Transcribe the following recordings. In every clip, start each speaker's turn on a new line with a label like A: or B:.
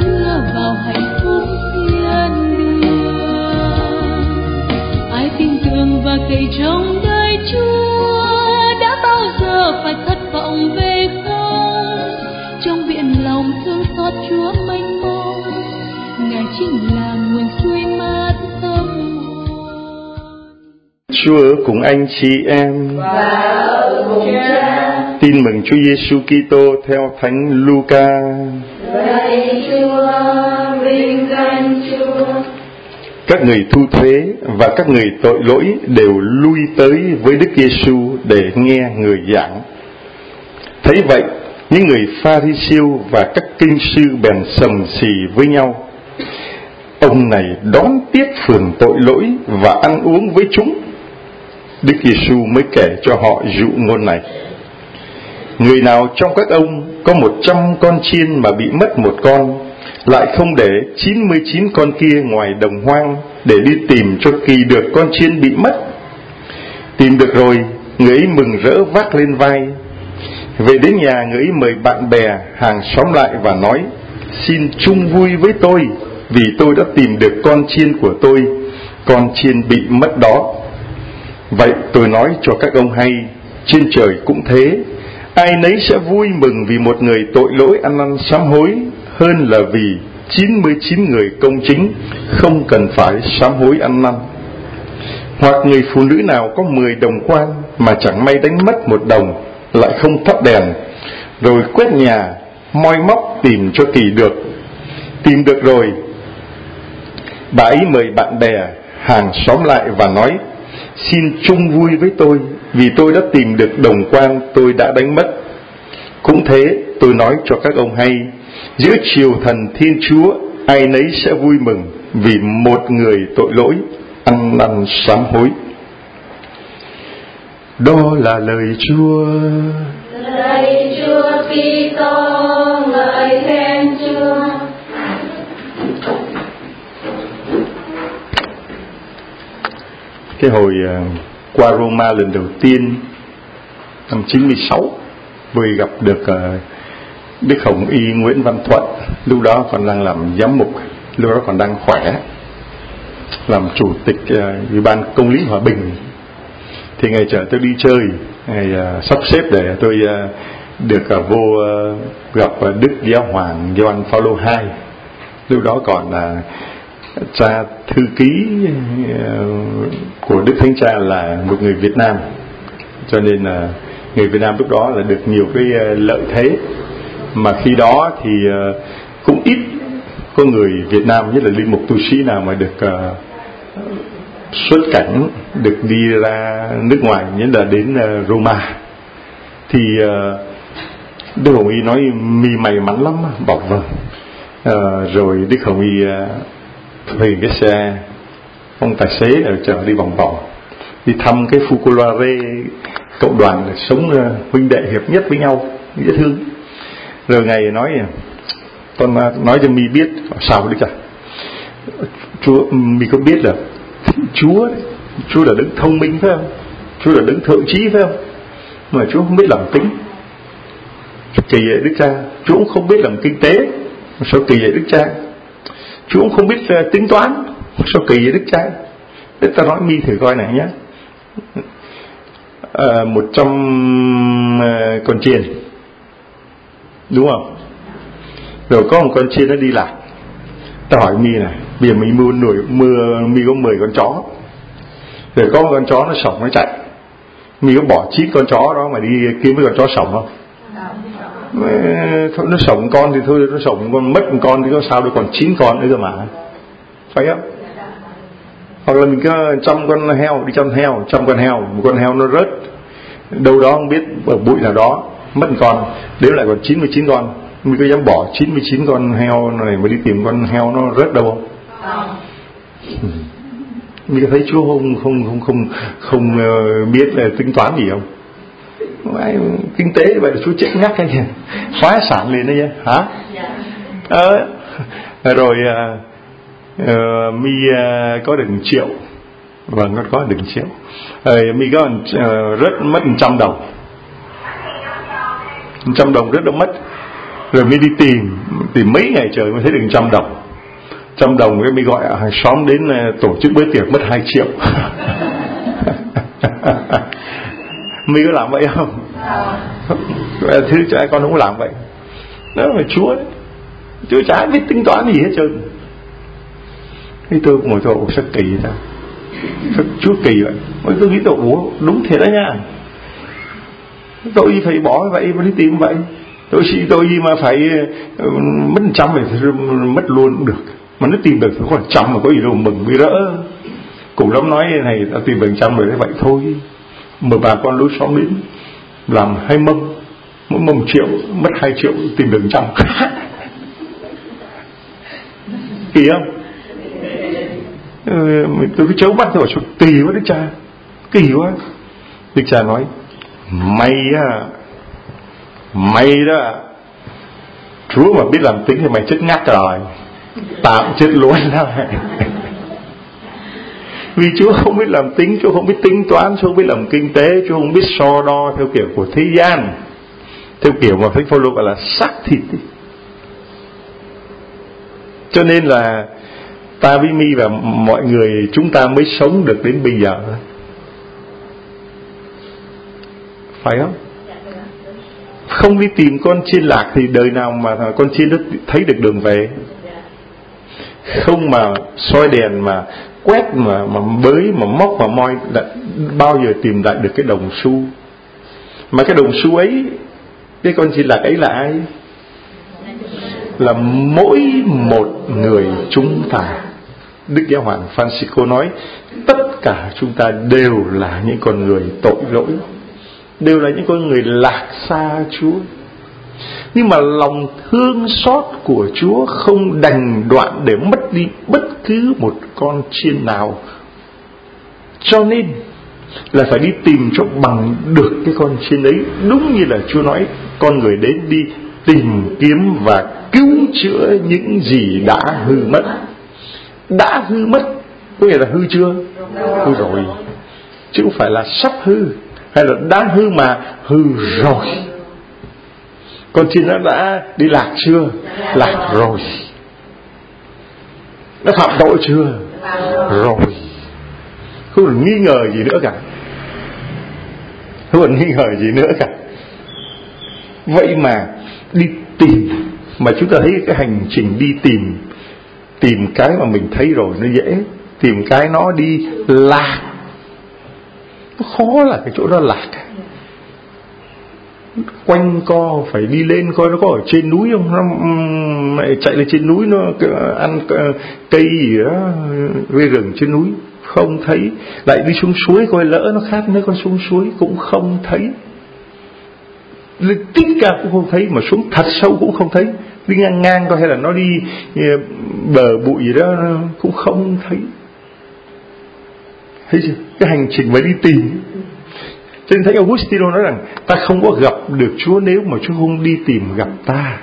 A: đưa vào hạnh phúc thiên đường. Ai tin tưởng và cậy trong đời Chúa đã bao giờ phải thất vọng về không? Trong biển lòng thương xót Chúa mênh mông, Ngài chính là nguồn suối mát tâm hồn.
B: Chúa ở cùng anh chị em
C: và ở cùng Cha.
B: Tin mừng Chúa Giêsu Kitô theo Thánh Luca.
C: Lạy Chúa, vinh danh Chúa.
B: Các người thu thuế và các người tội lỗi đều lui tới với Đức Giêsu để nghe người giảng. Thấy vậy, những người Pha-ri-siêu và các kinh sư bèn sầm xì với nhau: ông này đón tiếp phường tội lỗi và ăn uống với chúng. Đức Giêsu mới kể cho họ dụ ngôn này: người nào trong các ông có 100 con chiên mà bị mất một con, lại không để 99 con kia ngoài đồng hoang để đi tìm cho kỳ được con chiên bị mất? Tìm được rồi, người ấy mừng rỡ vác lên vai. Về đến nhà, người ấy mời bạn bè, hàng xóm lại và nói: xin chung vui với tôi, vì tôi đã tìm được con chiên của tôi, con chiên bị mất đó. Vậy tôi nói cho các ông hay, trên trời cũng thế, ai nấy sẽ vui mừng vì một người tội lỗi ăn năn sám hối, hơn là vì 99 người công chính không cần phải sám hối ăn năn. Hoặc người phụ nữ nào có 10 đồng quan mà chẳng may đánh mất một đồng, lại không thắp đèn, rồi quét nhà moi móc tìm cho kỳ được. Tìm được rồi, bà ấy mời bạn bè, hàng xóm lại và nói: xin chung vui với tôi, vì tôi đã tìm được đồng quan tôi đã đánh mất. Cũng thế, tôi nói cho các ông hay, giữa triều thần Thiên Chúa, ai nấy sẽ vui mừng vì một người tội lỗi ăn năn sám hối. Đó là lời Chúa.
C: Lạy Chúa Kitô, ngợi khen Chúa.
B: Cái hồi qua Roma lần đầu tiên năm 96, vừa gặp được Đức Hồng Y Nguyễn Văn Thuận, lúc đó còn đang làm giám mục, lúc đó còn đang khỏe, làm chủ tịch Ủy ban Công lý Hòa bình. Thì Ngài chở tôi đi chơi, Ngài sắp xếp để tôi được vô gặp Đức Giáo hoàng Gioan Phaolô II. Lúc đó còn là cha thư ký của Đức Thánh Cha là một người Việt Nam, cho nên là người Việt Nam lúc đó là được nhiều cái lợi thế mà khi đó thì cũng ít có người Việt Nam, nhất là linh mục tu sĩ nào mà được xuất cảnh, được đi ra nước ngoài, nhất là đến Roma. Thì Đức Hồng Y nói: mi may mắn lắm. Bảo vâng. Rồi Đức Hồng Y thuê cái xe, ông tài xế chở đi vòng vòng, đi thăm cái Focolare, cộng đoàn sống huynh đệ hiệp nhất với nhau, dễ thương. Rồi Ngài nói: con nói cho mi biết. Sao Đức Cha? Chúa, mi có biết là Chúa là đấng thông minh phải không? Chúa là đấng thượng trí phải không? Mà Chúa không biết làm tính. Kỳ vậy Đức Cha. Chúa cũng không biết làm kinh tế. Sao kỳ vậy Đức Cha? Chúa cũng không biết tính toán. Sao kỳ vậy Đức Cha? Để ta nói mi thử coi này nhé. 100 con chiên, đúng không? Rồi có một con chiên nó đi lạc. Ta hỏi mi này, bây giờ mình mi có 10 con chó, rồi có một con chó nó sổng nó chạy, mi có bỏ 9 con chó đó mà đi kiếm với con chó sổng không? Nó sổng con thì thôi, nó sổng con, mất một con thì có sao, được còn 9 con nữa cơ mà, phải không? Hoặc là mình có 100 con heo, đi chăm heo, 100 con heo, một con heo nó rớt đâu đó không biết, ở bụi nào đó mất một con, đếm lại còn 99 con. Mình có dám bỏ 99 con heo này mà đi tìm con heo nó rớt đâu không? Mình có thấy Chúa không biết là tính toán gì không? Kinh tế vậy là Chúa chết ngắt cái kìa, phá sản liền đấy nhá, hả? Rồi mi có được 1 triệu, vâng, nó có được 1 triệu. Mi có rớt mất 100 đồng, 100 đồng rớt đâu mất. Rồi mi đi tìm tìm mấy ngày trời mới thấy được 100 đồng. 100 đồng cái mới gọi hàng xóm đến tổ chức bữa tiệc mất 2 triệu. Mình có làm vậy không? Thứ cha con không có làm vậy. Đó là Chúa đấy. Chúa chả biết tính toán gì hết trơn. Thế tôi ngồi thôi, sao kỳ ta? Sao Chúa kỳ vậy? Tôi nghĩ tôi đúng thiệt đó nha. Tôi phải bỏ vậy mà đi tìm vậy. Tôi gì mà phải mất 100 thì mất luôn cũng được. Mà nó tìm được thì có 100 mà có gì đâu mừng vì rỡ. Cùng lắm nói này ta tìm được 100 rồi, thế vậy thôi. Mà bà con lối xóm đến làm 2 mâm, mỗi mâm 1 triệu, mất 2 triệu tìm được 100. Kỳ không? Tôi cứ chấu mắt tôi bảo kỳ quá Đức Cha, kỳ quá. Đức Cha nói mày đó, Chúa mà biết làm tính thì mày chết ngắt rồi, tạm chết luôn đó. Vì Chúa không biết làm tính, Chúa không biết tính toán, Chúa không biết làm kinh tế, Chúa không biết so đo theo kiểu của thế gian, theo kiểu mà Thánh Phaolô gọi là xác thịt. Cho nên là ta với Mi và mọi người chúng ta mới sống được đến bây giờ, phải không? Không đi tìm con chiên lạc thì đời nào mà con chiên nó thấy được đường về. Không mà soi đèn mà quét mà bới mà móc mà moi bao giờ tìm lại được cái đồng xu. Mà cái đồng xu ấy, cái con chiên lạc ấy là ai? Là mỗi một người chúng ta. Đức Giáo Hoàng Francisco nói tất cả chúng ta đều là những con người tội lỗi, đều là những con người lạc xa Chúa. Nhưng mà lòng thương xót của Chúa không đành đoạn để mất đi bất cứ một con chiên nào. Cho nên là phải đi tìm cho bằng được cái con chiên ấy. Đúng như là Chúa nói, con người đến đi tìm kiếm và cứu chữa những gì đã hư mất. Đã hư mất có nghĩa là hư chưa? Hư rồi, chứ không phải là sắp hư hay là đã hư mà hư rồi. Con chiên nó đã đi lạc chưa? Lạc rồi. Nó phạm tội chưa? Rồi. Không còn nghi ngờ gì nữa cả. Không còn nghi ngờ gì nữa cả. Vậy mà đi tìm, mà chúng ta thấy cái hành trình đi tìm cái mà mình thấy rồi nó dễ, tìm cái nó đi lạc nó khó là cái chỗ đó lạc. Quanh co phải đi lên coi nó có ở trên núi không, nó chạy lên trên núi nó ăn cây gì đó gây rừng trên núi không thấy, lại đi xuống suối coi lỡ nó khác nơi con xuống suối cũng không thấy, lên tích cả cũng không thấy, mà xuống thật sâu cũng không thấy, đi ngang coi hay là nó đi bờ bụi gì đó cũng không thấy. Thấy chưa? Cái hành trình phải đi tìm. Cho nên Thánh Augustino nói rằng ta không có gặp được Chúa nếu mà Chúa không đi tìm gặp ta.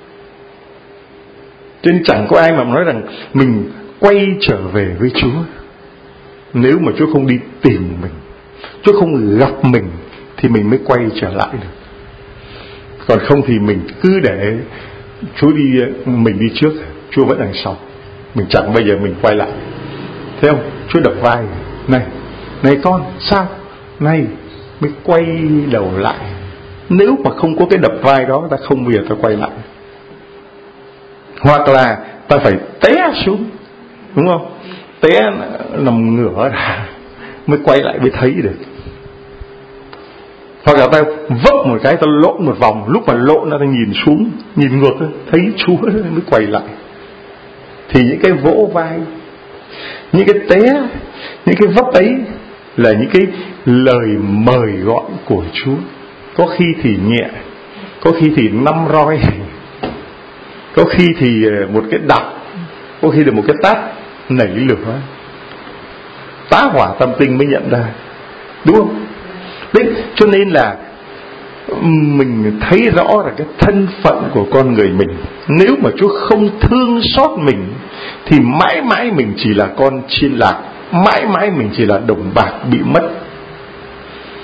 B: Cho nên chẳng có ai mà nói rằng mình quay trở về với Chúa nếu mà Chúa không đi tìm mình, Chúa không gặp mình thì mình mới quay trở lại được. Còn không thì mình cứ để Chúa đi, mình đi trước, Chúa vẫn đằng sau, mình chẳng bao giờ mình quay lại. Thấy không? Chúa đập vai, này con, sao? Này, mới quay đầu lại. Nếu mà không có cái đập vai đó, ta không bao giờ ta quay lại. Hoặc là ta phải té xuống, đúng không? Té nằm ngửa ra mới quay lại mới thấy được. Hoặc là ta vấp một cái, ta lộn một vòng, lúc mà lộn ta nhìn xuống, nhìn ngược thấy Chúa mới quay lại. Thì những cái vỗ vai, những cái té, những cái vấp ấy là những cái lời mời gọi của Chúa. Có khi thì nhẹ, có khi thì 5 roi, có khi thì một cái đập, có khi là một cái tát nảy lửa, tá hỏa tâm tinh mới nhận ra, đúng không? Đấy, cho nên là mình thấy rõ là cái thân phận của con người mình. Nếu mà Chúa không thương xót mình thì mãi mãi mình chỉ là con chiên lạc, mãi mãi mình chỉ là đồng bạc bị mất.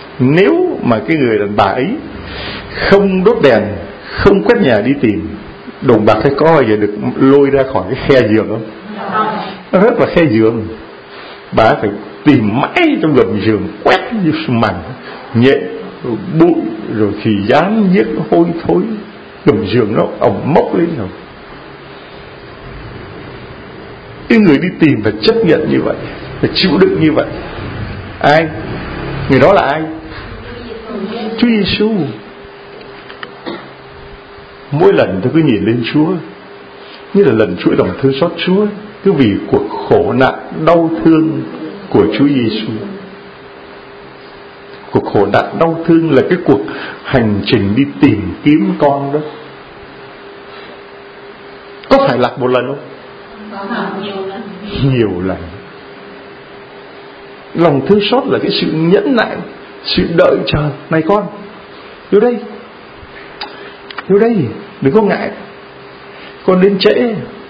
B: Nếu mà cái người đàn bà ấy không đốt đèn, không quét nhà đi tìm, Đồng bạc hay có bao giờ được lôi ra khỏi cái khe giường không? Nó rất là khe giường. Bà phải tìm mãi trong gầm giường, quét như màn nhện rồi bụi rồi thì dán giết hôi thối, gầm giường nó ẩm mốc lên rồi. Cái người đi tìm phải chấp nhận như vậy, phải chịu đựng như vậy. Ai? Người đó là ai? Chúa Giêsu. Mỗi lần tôi cứ nhìn lên Chúa, như là lần chuỗi lòng thương xót Chúa, cứ vì cuộc khổ nạn đau thương của Chúa Giêsu. Cuộc khổ nạn đau thương là cái cuộc hành trình đi tìm kiếm con đó. Có phải lạc một lần không? Nhiều lần. Lòng thương xót là cái sự nhẫn nại, sự đợi chờ. Này con, vô đây, vô đây, đừng có ngại. Con đến trễ,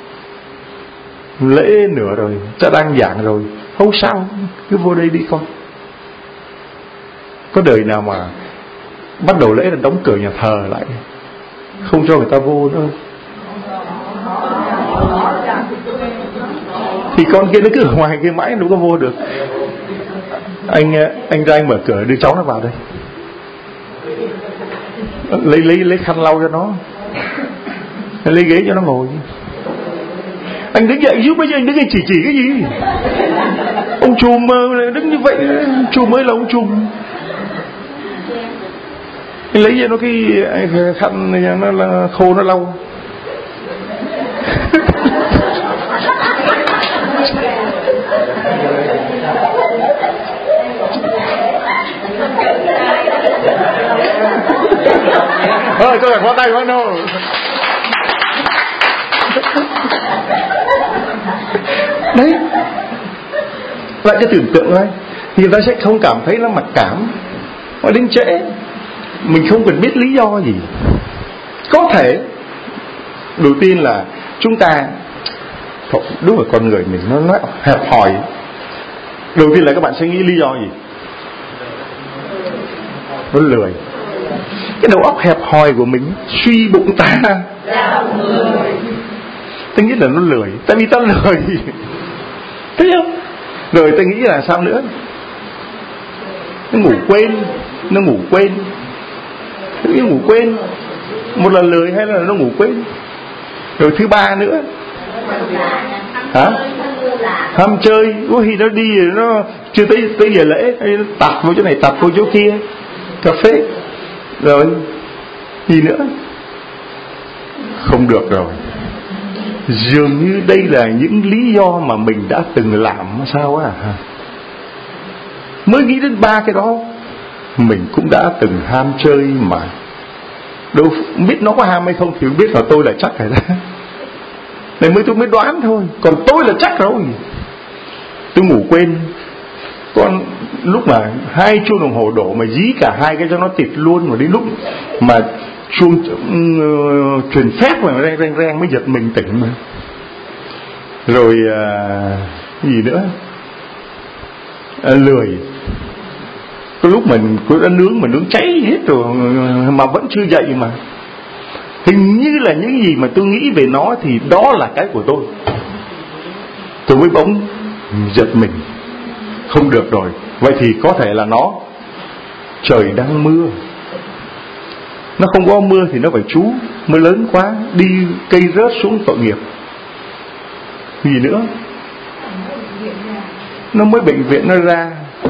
B: lễ nửa rồi, cha đang giảng rồi, không sao, cứ vô đây đi con. Có đời nào mà bắt đầu lễ là đóng cửa nhà thờ lại, không cho người ta vô nữa. Thì con kia nó cứ ở ngoài kia mãi, nó có vô được. Anh ra anh mở cửa đưa cháu nó vào đây, lấy khăn lau cho nó, lấy ghế cho nó ngồi. Anh đứng dậy giúp, bây giờ anh đứng dậy chỉ cái gì? Ông trùm đứng như vậy, trùm mới là ông trùm. Anh lấy cho nó cái khăn nó là khô, nó lau. Cho phải khoa tay quá đâu. Đấy, lại cái tưởng tượng thôi, thì người ta sẽ không cảm thấy nó mặc cảm. Mà đến trễ, mình không cần biết lý do gì. Có thể đầu tiên là chúng ta, đúng là con người mình nó hẹp hòi. Đầu tiên là các bạn sẽ nghĩ lý do gì? Nó lười. Cái đầu óc hẹp hòi của mình, suy bụng ta. Ta nghĩ là nó lười, tại vì ta lười. Thấy không? Rồi ta nghĩ là sao nữa? Nó ngủ quên. Nó ngủ quên. Một là lười hay là nó ngủ quên. Rồi thứ ba nữa, hả? Ham chơi. Thì nó đi rồi nó chưa tới giờ lễ, nó tạt vô chỗ này, tạt vô chỗ kia, cà phê. Rồi gì nữa? Không được rồi. Dường như đây là những lý do mà mình đã từng làm. Sao á? Mới nghĩ đến ba cái đó, mình cũng đã từng ham chơi mà. Đâu biết nó có ham hay không thì không biết, là tôi là chắc rồi đó. Này tôi mới đoán thôi, còn tôi là chắc rồi. Tôi ngủ quên. Còn lúc mà 2 chuông đồng hồ đổ mà dí cả 2 cái cho nó tịt luôn, mà đến lúc mà chuông truyền phép mà reng mới giật mình tỉnh mà. Rồi gì nữa? Lười. Có lúc mình đã nướng cháy hết rồi mà vẫn chưa dậy mà. Hình như là những gì mà tôi nghĩ về nó thì đó là cái của tôi. Tôi mới bỗng giật mình. Không được rồi. Vậy thì có thể là trời đang mưa. Nó không có mưa thì nó phải trú. Mưa lớn quá, đi cây rớt xuống tội nghiệp. Gì nữa? Nó mới bệnh viện nó ra.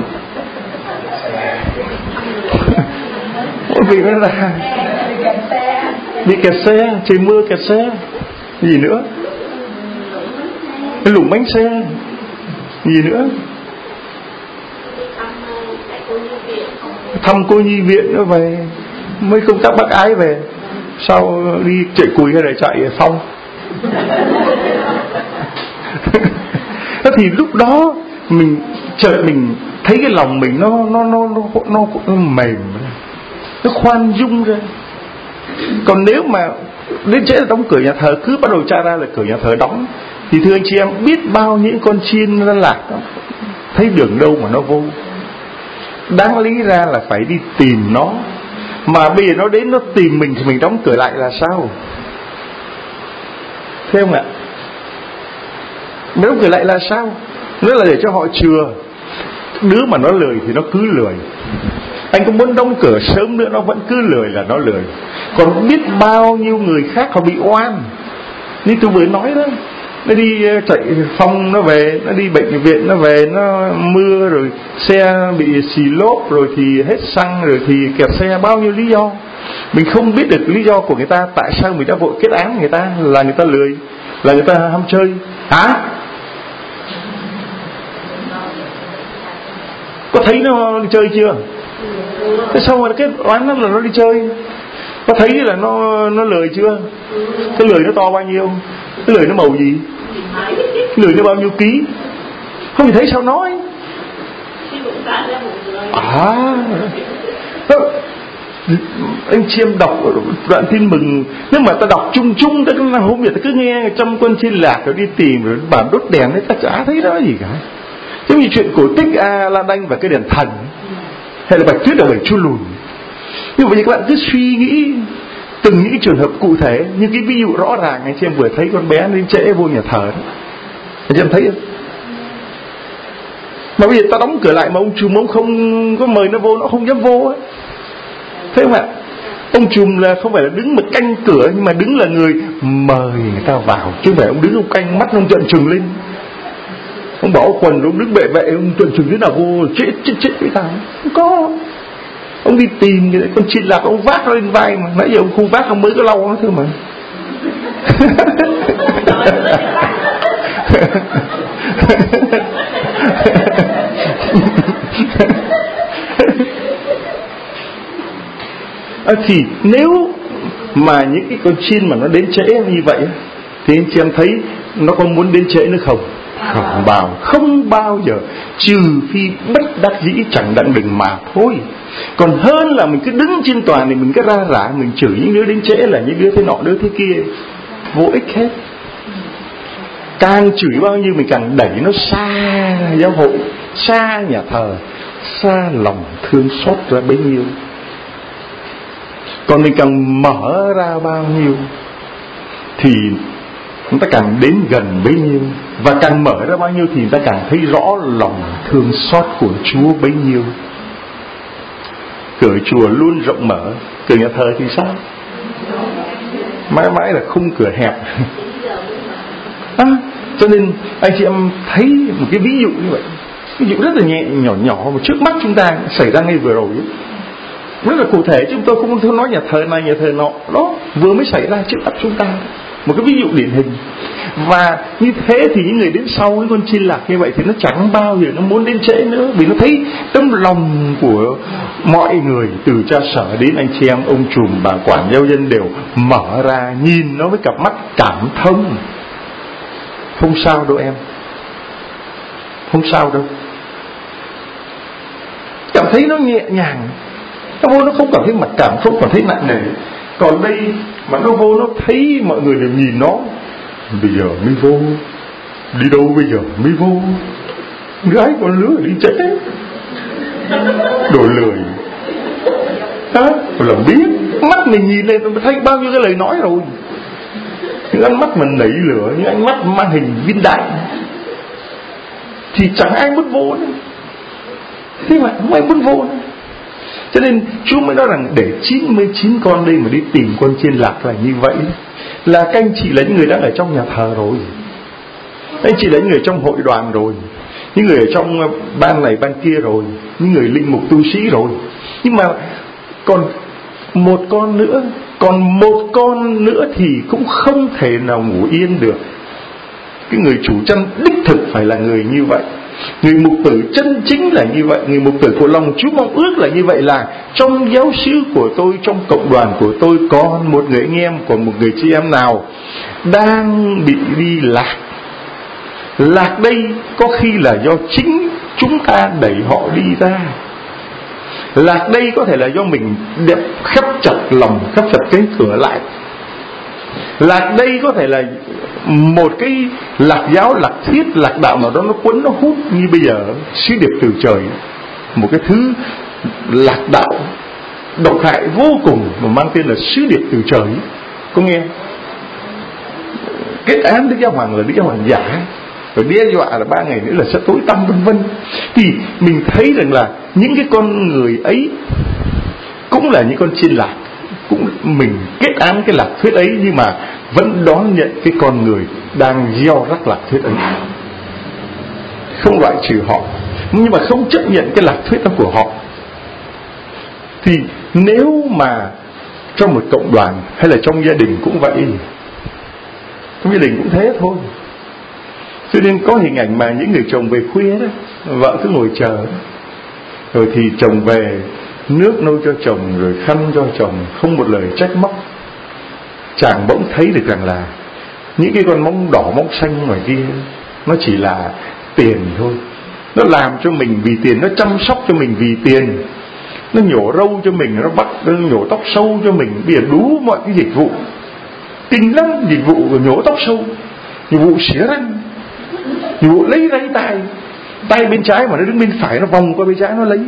B: Vì nó ra bị kẹt xe, trời mưa kẹt xe. Gì nữa? Cái lủng bánh xe. Gì nữa? Thăm cô nhi viện nó về, mới công tác bác ái về. Sau đi chạy cùi hay là chạy phong. Thì lúc đó mình thấy cái lòng mình nó mềm, nó khoan dung ra. Còn nếu mà đến trễ là đóng cửa nhà thờ, cứ bắt đầu tra ra là cửa nhà thờ đóng, thì thưa anh chị em, biết bao những con chiên nó lạc đó, thấy đường đâu mà nó vô. Đáng lý ra là phải đi tìm nó, mà bây giờ nó đến nó tìm mình thì mình đóng cửa lại là sao? Thấy không ạ? Mà đóng cửa lại là sao? Nó là để cho họ chừa. Đứa mà nó lười thì nó cứ lười. Anh có muốn đóng cửa sớm nữa nó vẫn cứ lười là nó lười. Còn biết bao nhiêu người khác họ bị oan. Như tôi vừa nói đó, nó đi chạy phong nó về, nó đi bệnh viện nó về, nó mưa rồi xe bị xì lốp, rồi thì hết xăng, rồi thì kẹt xe, bao nhiêu lý do. Mình không biết được lý do của người ta. Tại sao người ta vội kết án người ta? Là người ta lười, là người ta ham chơi hả? Có thấy nó đi chơi chưa? Thế sao mà kết oán nó là nó đi chơi? Có thấy là nó lười chưa? Cái lười nó to bao nhiêu? Cái lười nó màu gì? Cái lười nó bao nhiêu ký? Không thấy sao nói. Anh chị em đọc đoạn tin mừng, nếu mà ta đọc chung chung, ta hôm nay ta cứ nghe trong Quân Chiên Lạc rồi đi tìm rồi bản đốt đèn ấy, ta chả thấy đó gì cả. Giống như chuyện cổ tích A-la-đanh và cái đèn thần, hay là Bạch Tuyết ở Bảy Chu Lùn. Nhưng mà các bạn cứ suy nghĩ từng những cái trường hợp cụ thể. Như cái ví dụ rõ ràng anh chị em vừa thấy con bé đến trễ vô nhà thờ đó, anh chị em thấy không? Mà bây giờ ta đóng cửa lại mà ông trùm ông không có mời nó vô, nó không dám vô ấy. Thấy không ạ? Ông trùm là không phải là đứng mà canh cửa, nhưng mà đứng là người mời người ta vào, chứ không phải ông đứng ông canh mắt ông trợn trừng lên. Ông bỏ quần ông đứng bệ bệ, ông trợn trừng thế nào vô chết với tao. Không có. Ông đi tìm cái con Chiên Lạc, ông vác lên vai mà. Nãy giờ ông không vác, ông mới có lau nó thôi mà. Thì nếu mà những cái con chiên mà nó đến trễ như vậy thì anh chị em thấy nó có muốn đến trễ nữa không? Không bao giờ, trừ phi bất đắc dĩ chẳng đặng đừng mà thôi. Còn hơn là mình cứ đứng trên tòa này mình cứ ra rả, mình chửi những đứa đến trễ là những đứa thế nọ đứa thế kia, vô ích hết. Càng chửi bao nhiêu mình càng đẩy nó xa giáo hội, xa nhà thờ, xa lòng thương xót ra bấy nhiêu. Còn mình càng mở ra bao nhiêu thì chúng ta càng đến gần bấy nhiêu. Và càng mở ra bao nhiêu thì chúng ta càng thấy rõ lòng thương xót của Chúa bấy nhiêu. Cửa chùa luôn rộng mở, cửa nhà thờ thì sao? Mãi mãi là khung cửa hẹp. Cho nên anh chị em thấy một cái ví dụ như vậy, ví dụ rất là nhẹ nhỏ mà trước mắt chúng ta xảy ra ngay vừa rồi ấy. Rất là cụ thể, chúng tôi không nói nhà thờ này nhà thờ nọ, đó vừa mới xảy ra trước mắt chúng ta, một cái ví dụ điển hình. Và như thế thì những người đến sau cái con Chiên Lạc như vậy thì nó chẳng bao giờ nó muốn đến trễ nữa, vì nó thấy tấm lòng của mọi người từ cha sở đến anh chị em, ông trùm, bà quản, giáo dân đều mở ra nhìn nó với cặp mắt cảm thông. Không sao đâu em, không sao đâu, cảm thấy nó nhẹ nhàng. Nó vô nó không cảm thấy mặc cảm, không cảm thấy nặng nề. Còn đây mà nó vô nó thấy mọi người đều nhìn nó, bây giờ mới vô, đi đâu bây giờ mới vô, gái con lứa đi trễ, đồ lười hả? Làm biết mắt mình nhìn lên nó thấy bao nhiêu cái lời nói rồi. Những ánh mắt mình nảy lửa, những ánh mắt mang hình viên đạn thì chẳng ai muốn vô nữa. Thế mà không ai muốn vô nữa. Cho nên Chúa mới nói rằng để 99 con đây mà đi tìm con Chiên Lạc là như vậy. Là các anh chị là những người đang ở trong nhà thờ rồi, các anh chị là những người trong hội đoàn rồi, những người ở trong ban này ban kia rồi, những người linh mục tu sĩ rồi. Nhưng mà còn một con nữa thì cũng không thể nào ngủ yên được. Cái người chủ chân đích thực phải là người như vậy. Người mục tử chân chính là như vậy. Người mục tử của lòng Chúa mong ước là như vậy, là trong giáo xứ của tôi, trong cộng đoàn của tôi còn một người anh em, còn một người chị em nào đang bị đi lạc. Lạc đây có khi là do chính chúng ta đẩy họ đi ra. Lạc đây có thể là do mình đẹp khép chặt lòng, khép chặt cánh cửa lại. Lạc đây có thể là một cái lạc giáo, lạc thiết, lạc đạo nào đó nó quấn, nó hút. Như bây giờ sứ điệp từ trời, một cái thứ lạc đạo độc hại vô cùng mà mang tên là sứ điệp từ trời. Có nghe kết án Đức Giáo Hoàng là Đức Giáo Hoàng giả, rồi đe dọa là 3 ngày nữa là sẽ tối tăm vân vân. Thì mình thấy rằng là những cái con người ấy cũng là những con chiên lạc, cũng mình kết án cái lạc thuyết ấy, nhưng mà vẫn đón nhận cái con người đang gieo rắc lạc thuyết ấy, không loại trừ họ, nhưng mà không chấp nhận cái lạc thuyết đó của họ. Thì nếu mà trong một cộng đoàn hay là trong gia đình cũng vậy, trong gia đình cũng thế thôi. Cho nên có hình ảnh mà những người chồng về khuya đó, vợ cứ ngồi chờ, rồi thì chồng về nước nấu cho chồng, rồi khăn cho chồng, không một lời trách móc. Chàng bỗng thấy được rằng là những cái con móng đỏ móng xanh ngoài kia nó chỉ là tiền thôi. Nó làm cho mình vì tiền, nó chăm sóc cho mình vì tiền, nó nhổ râu cho mình, nó nhổ tóc sâu cho mình, bây giờ đủ mọi cái dịch vụ kinh lắm. Dịch vụ nhổ tóc sâu, dịch vụ xỉa răng, dịch vụ lấy tay bên trái mà nó đứng bên phải, nó vòng qua bên trái nó lấy.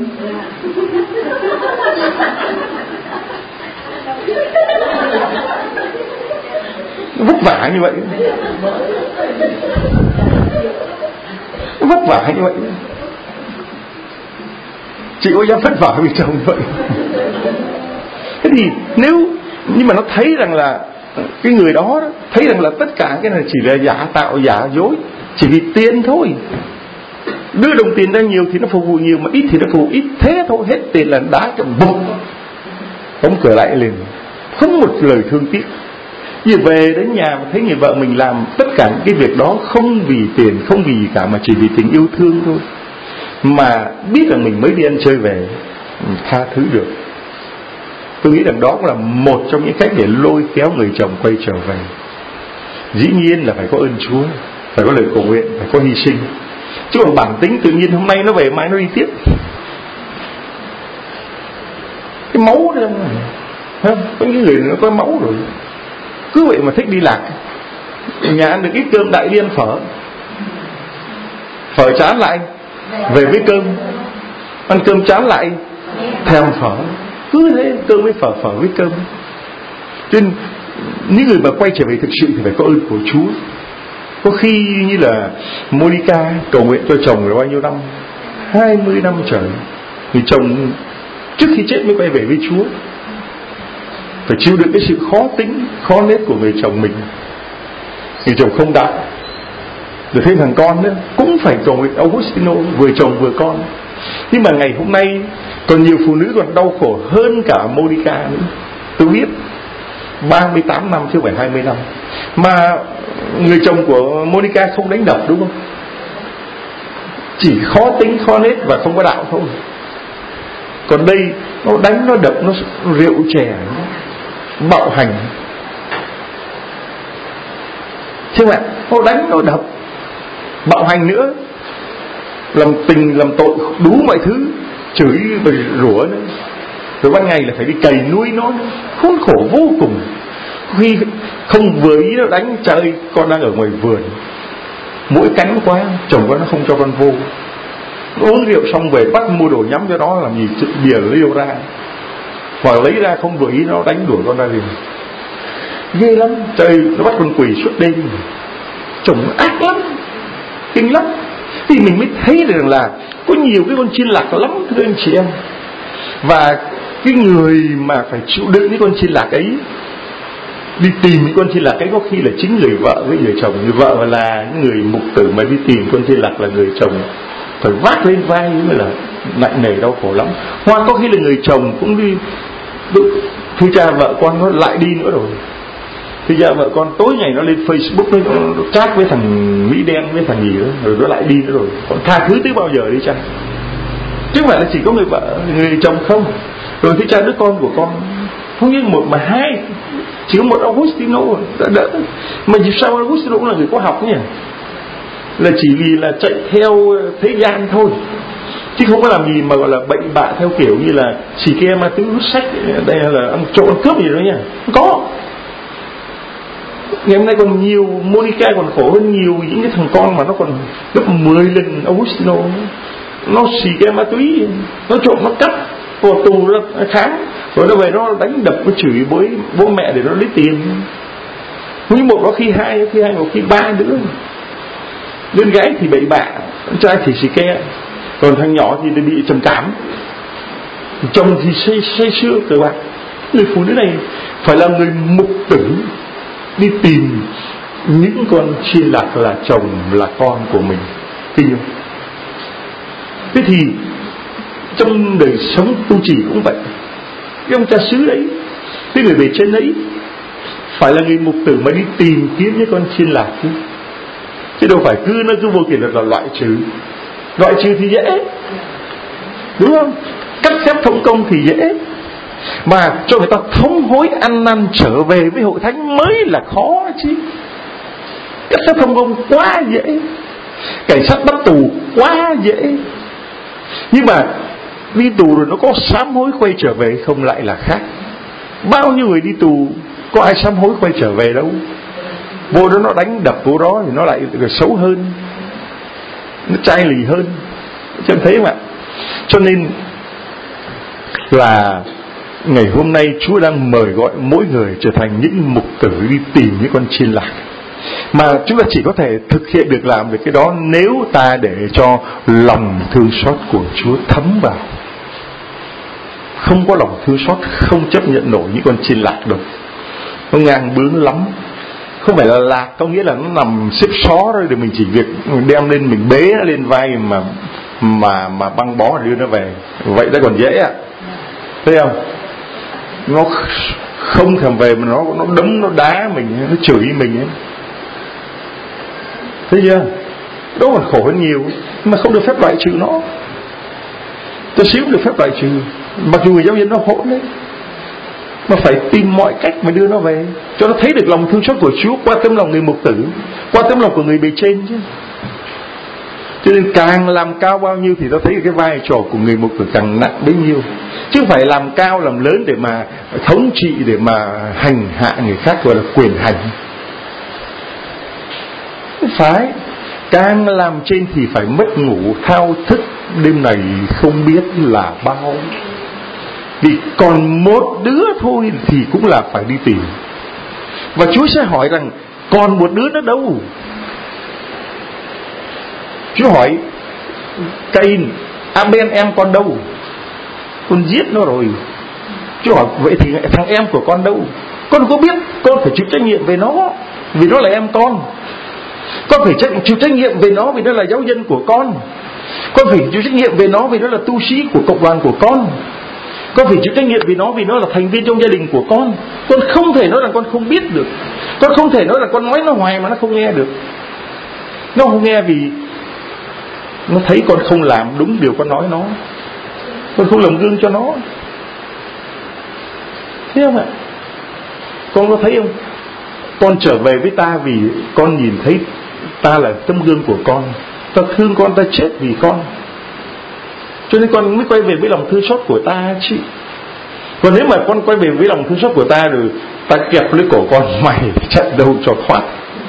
B: Vất vả như vậy, vất vả như vậy. Chị có dám vất vả vì chồng vậy? Thế thì nếu, nhưng mà nó thấy rằng là cái người đó thấy rằng là tất cả cái này chỉ là giả tạo, giả dối, chỉ vì tiền thôi. Đưa đồng tiền ra nhiều thì nó phục vụ nhiều, mà ít thì nó phục vụ ít, thế thôi. Hết tiền là đá cái bụng, đóng cửa lại liền, không một lời thương tiếc. Như về đến nhà mà thấy người vợ mình làm tất cả những cái việc đó không vì tiền, không vì gì cả, mà chỉ vì tình yêu thương thôi, mà biết rằng mình mới đi ăn chơi về, tha thứ được. Tôi nghĩ rằng đó cũng là một trong những cách để lôi kéo người chồng quay trở về. Dĩ nhiên là phải có ơn Chúa, phải có lời cầu nguyện, phải có hy sinh. Chứ còn bản tính tự nhiên hôm nay nó về, mai nó đi tiếp. Cái máu đó, không? Có những người nó có máu rồi, cứ vậy mà thích đi lạc. Nhà ăn được ít cơm đại đi ăn phở chán lại về với cơm, ăn cơm chán lại thèm phở, cứ thế cơm với phở, phở với cơm. Cho nên những người mà quay trở về thực sự thì phải có ơn của Chúa. Có khi như là Monica cầu nguyện cho chồng rồi bao nhiêu năm, 20 năm trời, thì chồng trước khi chết mới quay về với Chúa. Phải chịu được cái sự khó tính, khó nết của người chồng mình. Người chồng không đạo, rồi thêm thằng con nữa cũng phải cầu nguyện Augustino, vừa chồng vừa con. Nhưng mà ngày hôm nay còn nhiều phụ nữ còn đau khổ hơn cả Monica nữa. Tôi biết 38 năm chứ không phải 20 năm. Mà người chồng của Monica không đánh đập đúng không? Chỉ khó tính, khó nết và không có đạo thôi. Còn đây nó đánh, nó đập, nó rượu chè, bạo hành. Chứ mà nó đánh, nó đập, bạo hành nữa, làm tình, làm tội, đủ mọi thứ, chửi và rủa nữa. Rồi ban ngày là phải đi cày nuôi nó nữa, khốn khổ vô cùng. Khi không vừa ý nó đánh, trời, con đang ở ngoài vườn, mũi cắn quá, chồng con nó không cho con vô. Nó uống rượu xong về bắt mua đồ nhắm cho nó, làm gì bìa liêu ra, hoặc lấy ra không vừa ý nó đánh đuổi con ra liền. Ghê lắm, trời, nó bắt con quỳ suốt đêm. Chồng ác lắm, kinh lắm. Thì mình mới thấy được là có nhiều cái con chiên lạc lắm thưa anh chị em. Và cái người mà phải chịu đựng cái con chiên lạc ấy, đi tìm cái con chiên lạc ấy, có khi là chính người vợ với người chồng. Người vợ là người mục tử, mà đi tìm con chiên lạc là người chồng phải vác lên vai, mới là nặng nề đau khổ lắm. Hoặc có khi là người chồng cũng đi, thưa cha vợ con nó lại đi nữa rồi. Thì giờ vợ con tối ngày nó lên Facebook, nó chat với thằng Mỹ đen với thằng gì đó, rồi nó lại đi nữa rồi. Còn tha thứ tới bao giờ đi cha? Chứ không phải là chỉ có người vợ, người chồng không. Rồi thì cha đứa con của con không những một mà hai, chỉ có một Augustino đã đỡ. Mà vì sao Augustino cũng là người có học nhỉ? Là chỉ vì là chạy theo thế gian thôi, chứ không có làm gì mà gọi là bậy bạ theo kiểu như là xì ke ma túy hút sách, đây là ăn trộm ăn cướp gì đó nha. Không có. Ngày hôm nay còn nhiều, Monica còn khổ hơn nhiều những cái thằng con mà nó còn gấp 10 lần Augustino. Nó xì ke ma túy, nó trộm, nó cắp, vào tù nó khám, rồi nó về nó đánh đập, nó chửi bố mẹ để nó lấy tiền. Khi một có khi hai, có khi ba nữa. Đứa gái thì bậy bạ, con trai thì xì ke, còn thằng nhỏ thì bị trầm cảm, chồng thì say sưa cơ bạn. Người phụ nữ này phải là người mục tử, đi tìm những con chiên lạc là chồng là con của mình. Kinh không? Thế thì trong đời sống tu trì cũng vậy. Cái ông cha xứ đấy, cái người bề trên ấy phải là người mục tử mà đi tìm kiếm những con chiên lạc chứ, chứ đâu phải nó cứ vô tình là loại trừ. Loại trừ thì dễ, đúng không? Cắt xếp thông công thì dễ, mà cho người ta thống hối ăn năn trở về với hội thánh mới là khó chứ. Cắt xếp thông công quá dễ, cảnh sát bắt tù quá dễ, nhưng mà đi tù rồi nó có sám hối quay trở về không lại là khác. Bao nhiêu người đi tù có ai sám hối quay trở về đâu. Vô đó nó đánh đập vô đó thì nó lại xấu hơn, nó chai lì hơn, chứ em thấy không ạ? Cho nên là ngày hôm nay Chúa đang mời gọi mỗi người trở thành những mục tử đi tìm những con chiên lạc. Mà chúng ta chỉ có thể thực hiện được làm được cái đó nếu ta để cho lòng thương xót của Chúa thấm vào. Không có lòng thương xót không chấp nhận nổi những con chiên lạc đâu. Nó ngang bướng lắm. Không phải là lạc có nghĩa là nó nằm xếp xó rồi để mình chỉ việc đem lên mình bế nó lên vai mà băng bó đưa nó về. Vậy đó còn dễ ạ. Thấy không? Nó không thèm về mà nó đấm nó đá mình, nó chửi mình ấy. Thấy chưa? Đó còn khổ hơn nhiều. Nhưng mà không được phép loại trừ nó. Tôi xíu được phép loại trừ. Mặc dù người giáo dân nó hỗn đấy, mà phải tìm mọi cách mà đưa nó về, cho nó thấy được lòng thương xót của Chúa qua tấm lòng người mục tử, qua tấm lòng của người bề trên chứ. Cho nên càng làm cao bao nhiêu thì ta thấy cái vai trò của người mục tử càng nặng bấy nhiêu, chứ không phải làm cao làm lớn để mà thống trị, để mà hành hạ người khác, gọi là quyền hành. Không phải. Càng làm trên thì phải mất ngủ thao thức đêm này không biết là bao. Vì còn một đứa thôi thì cũng là phải đi tìm. Và Chúa sẽ hỏi rằng còn một đứa nữa đâu? Chúa hỏi Cain, Abel em con đâu? Con giết nó rồi. Chúa hỏi vậy thì thằng em của con đâu? Con có biết, con phải chịu trách nhiệm về nó, vì nó là em con. Con phải chịu trách nhiệm về nó vì nó là giáo dân của con. Con phải chịu trách nhiệm về nó vì nó là tu sĩ của cộng đoàn của con. Con phải chịu trách nhiệm vì nó là thành viên trong gia đình của con. Con không thể nói rằng con không biết được. Con không thể nói rằng con nói nó hoài mà nó không nghe được. Nó không nghe vì nó thấy con không làm đúng điều con nói nó. Con không làm gương cho nó. Thấy không ạ? Con có thấy không? Con trở về với ta vì con nhìn thấy ta là tấm gương của con. Ta thương con, ta chết vì con. Cho nên con mới quay về với lòng thương xót của ta chứ. Còn nếu mà con quay về với lòng thương xót của ta rồi ta kẹp lấy cổ con, mày chạy đâu cho thoát.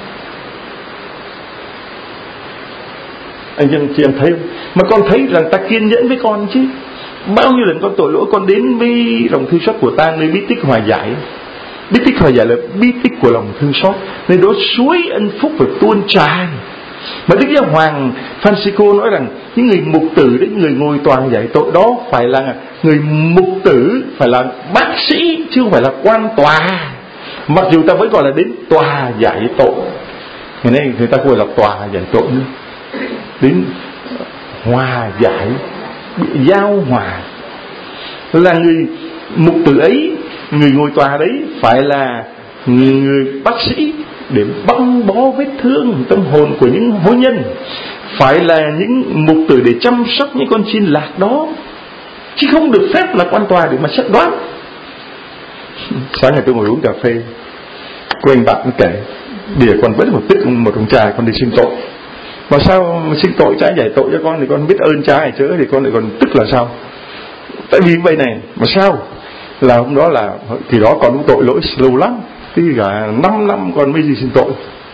B: Anh chị em thấy không? Mà con thấy rằng ta kiên nhẫn với con chứ. Bao nhiêu lần con tội lỗi, con đến với lòng thương xót của ta, nơi bí tích hòa giải. Bí tích hòa giải là bí tích của lòng thương xót, nơi đó suối ân phúc và tuôn tràn. Mà Đức Giáo Hoàng Francisco nói rằng những người mục tử đấy, người ngồi tòa giải tội đó phải là người mục tử, phải là bác sĩ chứ không phải là quan tòa. Mặc dù ta vẫn gọi là đến tòa giải tội, ngày nay người ta gọi là tòa giải tội nữa, đến hòa giải, giao hòa. Là người mục tử ấy, người ngồi tòa đấy phải là người bác sĩ để băng bó vết thương tâm hồn của những hối nhân, phải là những mục tử để chăm sóc những con chiên lạc đó, chứ không được phép là quan tòa để mà xét đoán. Sáng ngày tôi ngồi uống cà phê, cô anh bạn kể bìa con vẫn một tức một ông cha con đi xin tội. Mà sao xin tội cha giải tội cho con thì con biết ơn cha hay chớ thì con lại còn tức là sao? Tại vì vậy này, mà sao? Là hôm đó là thì đó con cũng tội lỗi lâu lắm, cái cả 5 năm con mới đi xin tội.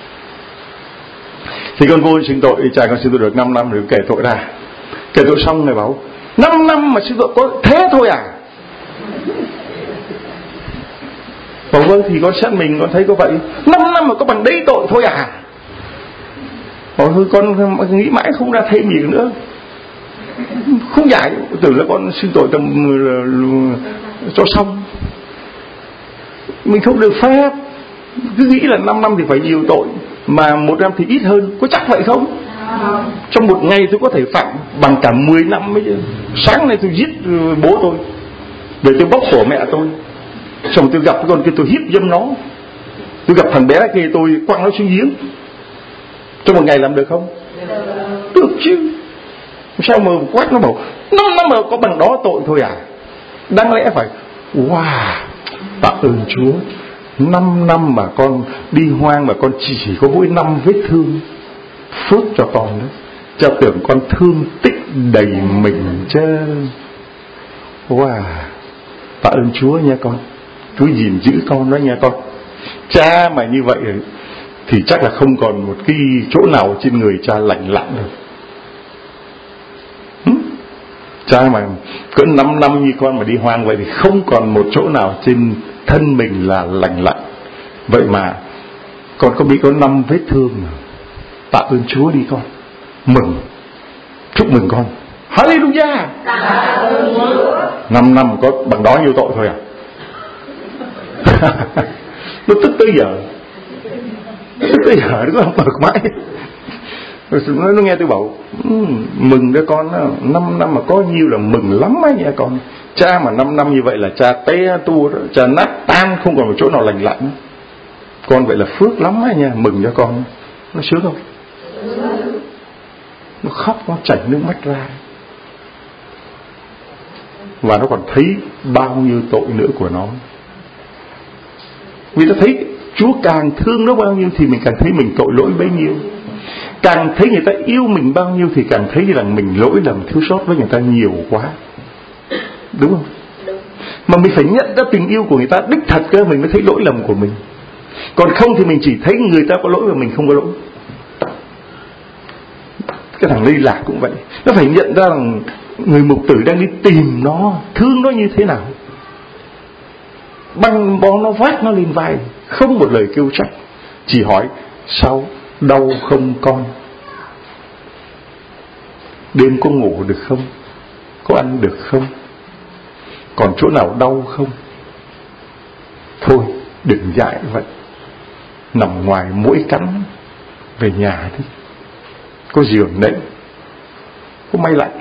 B: Thì con vô xin tội, cha con xin tội được 5 năm rồi kể tội ra. Kể tội xong người bảo 5 năm mà xin tội có thế thôi à? Bảo vâng, thì con xét mình con thấy có vậy. 5 năm mà có bằng đấy tội thôi à? Bảo thôi con nghĩ mãi không ra thêm gì nữa, không giải, tưởng là con xin tội tầm cho xong. Mình không được phép cứ nghĩ là 5 năm thì phải nhiều tội, mà 1 năm thì ít hơn. Có chắc vậy không? Trong một ngày tôi có thể phạm bằng cả 10 năm ấy chứ. Sáng nay tôi giết bố tôi, rồi tôi bóc cổ mẹ tôi, xong tôi gặp cái con kia tôi hiếp dâm nó, tôi gặp thằng bé kia tôi quăng nó xuống giếng. Trong một ngày làm được không? Được chứ. Sao mà quát nó bảo 5 năm mà có bằng đó tội thôi à? Đáng lẽ phải wow, tạ ơn Chúa, 5 năm mà con đi hoang mà con chỉ có mỗi 5 vết thương, phước cho con đó. Cha tưởng con thương tích đầy mình chứ. Wow, tạ ơn Chúa nha con, cứ gìn giữ con đó nha con. Cha mà như vậy thì chắc là không còn một cái chỗ nào trên người cha lành lặn được. Cha mà cỡ 5 năm như con mà đi hoang vậy thì không còn một chỗ nào trên thân mình là lành lặn. Vậy mà con có bị có 5 vết thương mà. Tạ ơn Chúa đi con. Mừng, chúc mừng con. Hallelujah. 5 năm có bằng đó nhiều tội thôi à? Nó tức tới giờ, nó không bực mãi. Nó nghe tôi bảo mừng đấy con, 5 năm mà có nhiêu là mừng lắm á nha con. Cha mà 5 năm như vậy là cha té tu đó, cha nát tan không còn một chỗ nào lành lặn. Con vậy là phước lắm á nha, mừng cho con. Nó sướng không? Nó khóc, nó chảy nước mắt ra. Và nó còn thấy bao nhiêu tội nữa của nó. Vì nó thấy Chúa càng thương nó bao nhiêu thì mình càng thấy mình tội lỗi bấy nhiêu. Càng thấy người ta yêu mình bao nhiêu thì càng thấy rằng mình lỗi lầm thiếu sót với người ta nhiều quá. Đúng không? Đúng. Mà mình phải nhận ra tình yêu của người ta đích thật cơ, mình mới thấy lỗi lầm của mình. Còn không thì mình chỉ thấy người ta có lỗi và mình không có lỗi. Cái thằng Ly Lạc cũng vậy. Nó phải nhận ra rằng người mục tử đang đi tìm nó, thương nó như thế nào. Băng bó nó, vác nó lên vai, không một lời kêu trách, chỉ hỏi sao đau không con, đêm có ngủ được không, có ăn được không, còn chỗ nào đau không. Thôi đừng dại vậy, nằm ngoài mũi cắn, về nhà đi, có giường nệm, có may lạnh.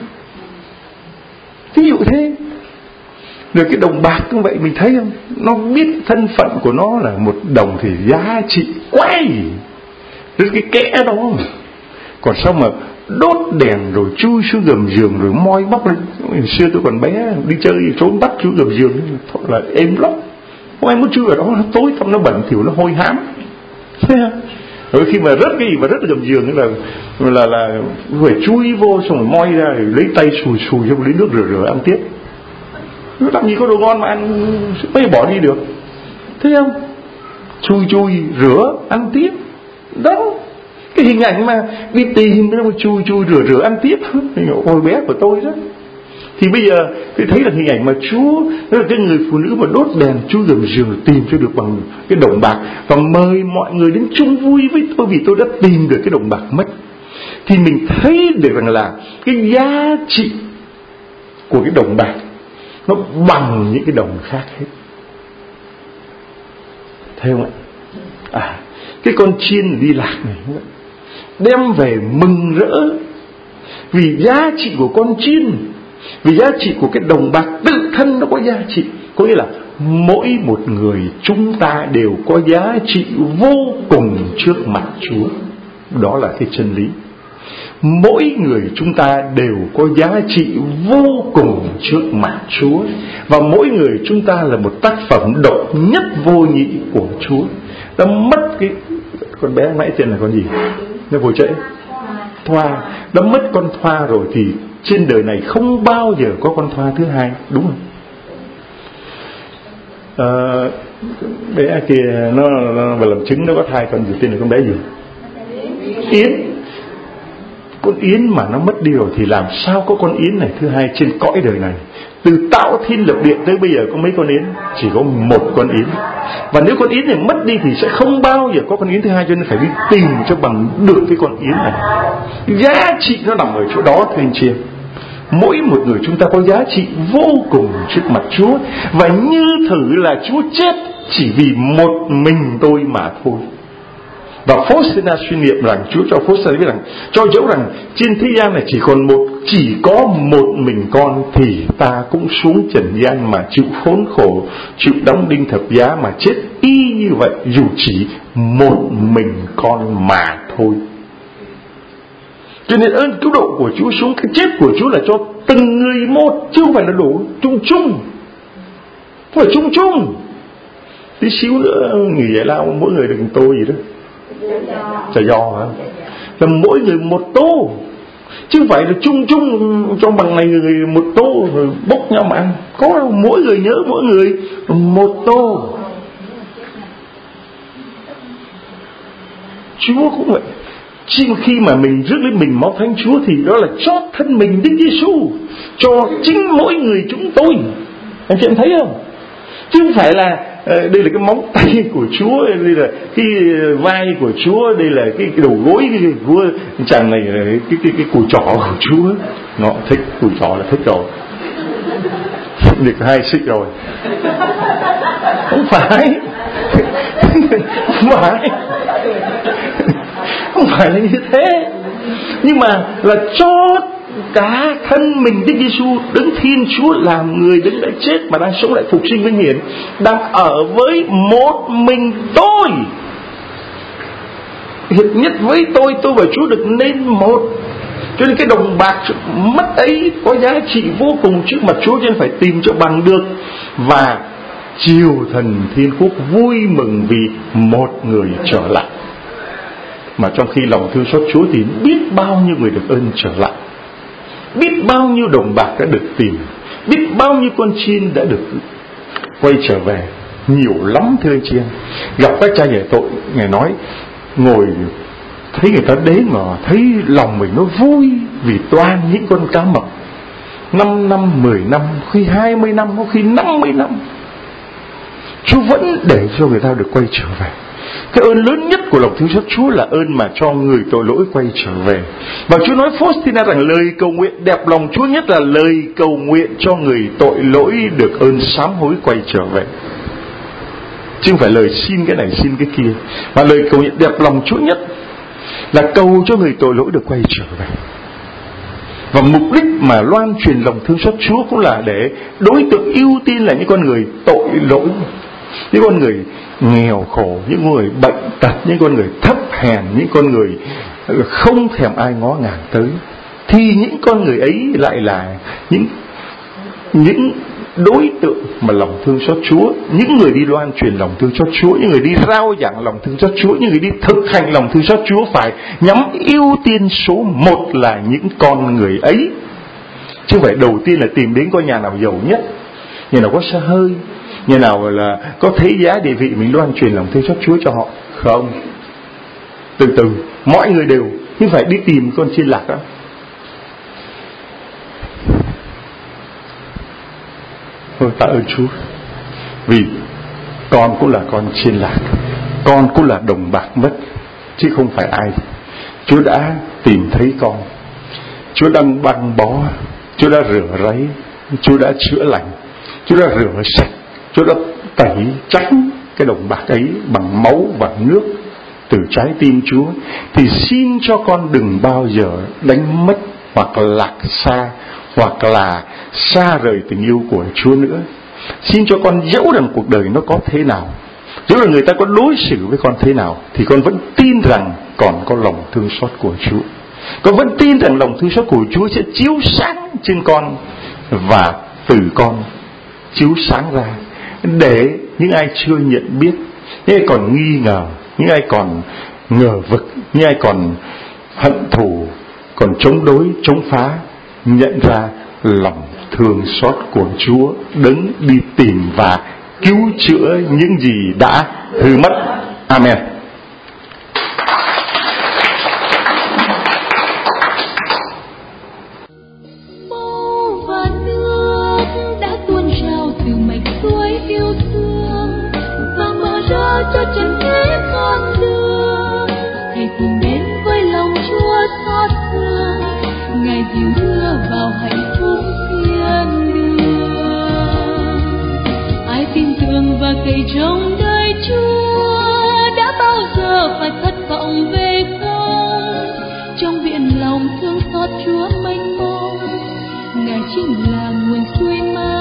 B: Ví dụ thế. Rồi cái đồng bạc cũng vậy, mình thấy không? Nó biết thân phận của nó là một đồng thì giá trị quá gì. Rồi cái kẽ đó. Còn sao mà đốt đèn rồi chui xuống gầm giường rồi moi bóc lên. Hồi xưa tôi còn bé đi chơi trốn bắt chui gầm giường thôi là êm lắm. Không ai muốn chui vào đó, nó tối tăm, nó bẩn thỉu, nó hôi hám. Rồi khi mà rớt cái gì mà rớt ở gầm giường là phải chui vô xong rồi moi ra rồi lấy tay sùi xong lấy nước rửa ăn tiếp. Làm gì có đồ ngon mà ăn mới bỏ đi được. Thấy không? Chui rửa ăn tiếp. Đó. Cái hình ảnh mà đi tìm nó chui rửa ăn tiếp. Ôi bé của tôi đó. Thì bây giờ tôi thấy là hình ảnh mà Chúa, đó là cái người phụ nữ mà đốt đèn chui gầm giường tìm cho được bằng cái đồng bạc và mời mọi người đến chung vui với tôi vì tôi đã tìm được cái đồng bạc mất. Thì mình thấy được rằng là cái giá trị của cái đồng bạc nó bằng những cái đồng khác hết. Thấy không ạ? Cái con chiên đi lạc này đem về mừng rỡ vì giá trị của con chiên, vì giá trị của cái đồng bạc tự thân nó có giá trị. Có nghĩa là mỗi một người chúng ta đều có giá trị vô cùng trước mặt Chúa. Đó là cái chân lý. Mỗi người chúng ta đều có giá trị vô cùng trước mặt Chúa. Và mỗi người chúng ta là một tác phẩm độc nhất vô nhị của Chúa. Nó mất cái con bé nãy tên là con gì? Nó vừa trễ Thoa. Nó mất con Thoa rồi thì trên đời này không bao giờ có con Thoa thứ hai. Đúng không? Bé kia nó vào làm chứng, nó có thai con gì, tên là con bé gì? Yến. Con Yến mà nó mất đi rồi thì làm sao có con Yến này thứ hai trên cõi đời này. Từ tạo thiên lập địa tới bây giờ có mấy con yến? Chỉ có một con yến. Và nếu con yến này mất đi thì sẽ không bao giờ có con yến thứ hai, cho nên phải đi tìm cho bằng được cái con yến này. Giá trị nó nằm ở chỗ đó thưa anh chị em. Mỗi một người chúng ta có giá trị vô cùng trước mặt Chúa. Và như thử là Chúa chết chỉ vì một mình tôi mà thôi. Và Faustina suy niệm rằng, Chúa cho Faustina biết rằng, cho dẫu rằng trên thế gian này chỉ có một mình con, thì ta cũng xuống trần gian mà chịu khốn khổ, chịu đóng đinh thập giá mà chết y như vậy, dù chỉ một mình con mà thôi. Cho nên ơn cứu độ của Chúa xuống, cái chết của Chúa là cho từng người một, chứ không phải là đổ chung chung. Không phải chung chung. Tí xíu nữa nghỉ giải lao mỗi người được tô gì đó, chả giò hả? Là mỗi người một tô, chứ không phải là chung chung cho bằng này người một tô rồi bốc nhau mà ăn. Có đâu, mỗi người nhớ mỗi người một tô. Chúa cũng vậy. Chính khi mà mình rước lên mình máu Thánh Chúa thì đó là cho thân mình Đức Giêsu, cho chính mỗi người chúng tôi. Anh chị em thấy không? Chứ không phải là đây là cái móng tay của Chúa, đây là cái vai của Chúa, đây là cái đầu gối của chàng này, là cái cùi trỏ của Chúa. Nó thích cùi trỏ là thích rồi, được 2 xích rồi. Không phải không phải là như thế, nhưng mà là cho cả thân mình Đức Giêsu, Đấng Thiên Chúa làm người, Đấng đã chết mà đang sống lại phục sinh vinh hiển, đang ở với một mình tôi. Hiệp nhất với tôi và Chúa được nên một. Cho nên cái đồng bạc mất ấy có giá trị vô cùng trước mặt Chúa, cho nên phải tìm cho bằng được. Và triều thần thiên quốc vui mừng vì một người trở lại. Mà trong khi lòng thương xót Chúa thì biết bao nhiêu người được ơn trở lại, biết bao nhiêu đồng bạc đã được tìm, biết bao nhiêu con chiên đã được quay trở về. Nhiều lắm thưa anh chị em. Gặp các cha giải tội, Ngài nói ngồi thấy người ta đến mà thấy lòng mình nó vui, vì toàn những con cá mập 5 năm, 10 năm, khi 20 năm, có khi 50 năm, Chúa vẫn để cho người ta được quay trở về. Cái ơn lớn nhất của lòng thương xót Chúa là ơn mà cho người tội lỗi quay trở về. Và Chúa nói Faustina rằng lời cầu nguyện đẹp lòng Chúa nhất là lời cầu nguyện cho người tội lỗi được ơn sám hối quay trở về, chứ không phải lời xin cái này xin cái kia. Mà lời cầu nguyện đẹp lòng Chúa nhất là cầu cho người tội lỗi được quay trở về. Và mục đích mà loan truyền lòng thương xót Chúa cũng là để đối tượng ưu tiên là những con người tội lỗi, những con người nghèo khổ, những người bệnh tật, những con người thấp hèn, những con người không thèm ai ngó ngàng tới. Thì những con người ấy lại là những đối tượng mà lòng thương xót Chúa, những người đi loan truyền lòng thương xót Chúa, những người đi rao giảng lòng thương xót Chúa, những người đi thực hành lòng thương xót Chúa phải nhắm ưu tiên số 1 là những con người ấy. Chứ không phải đầu tiên là tìm đến coi nhà nào giàu nhất, nhà nào có xe hơi, nhà nào là có thế giá địa vị, mình loan truyền lòng thương xót Chúa cho họ. Không, từ từ mọi người đều, nhưng phải đi tìm con chiên lạc đó. Ôi tạ ơn Chúa, vì con cũng là con chiên lạc, con cũng là đồng bạc mất, chứ không phải ai. Chúa đã tìm thấy con, Chúa đang băng bó, Chúa đã rửa ráy, Chúa đã chữa lành, Chúa đã rửa sạch, Chúa đã tẩy trắng cái đồng bạc ấy bằng máu và nước từ trái tim Chúa. Thì xin cho con đừng bao giờ đánh mất hoặc lạc xa, hoặc là xa rời tình yêu của Chúa nữa. Xin cho con dẫu rằng cuộc đời nó có thế nào, dẫu là người ta có đối xử với con thế nào, thì con vẫn tin rằng còn có lòng thương xót của Chúa. Con vẫn tin rằng lòng thương xót của Chúa sẽ chiếu sáng trên con, và từ con chiếu sáng ra, để những ai chưa nhận biết, những ai còn nghi ngờ, những ai còn ngờ vực, những ai còn hận thù, còn chống đối, chống phá, nhận ra lòng thương xót của Chúa, đấng đi tìm và cứu chữa những gì đã hư mất. Amen.
A: Máu và nước cho trần thế con đường. Hãy cùng đến với lòng Chúa xót xa, Ngài dìu đưa vào hạnh phúc thiên đường. Ai tin tưởng và cậy trông đời Chúa đã bao giờ phải thất vọng về không? Trong biển lòng thương xót Chúa mênh mông, Ngài chính là nguồn suối mãi.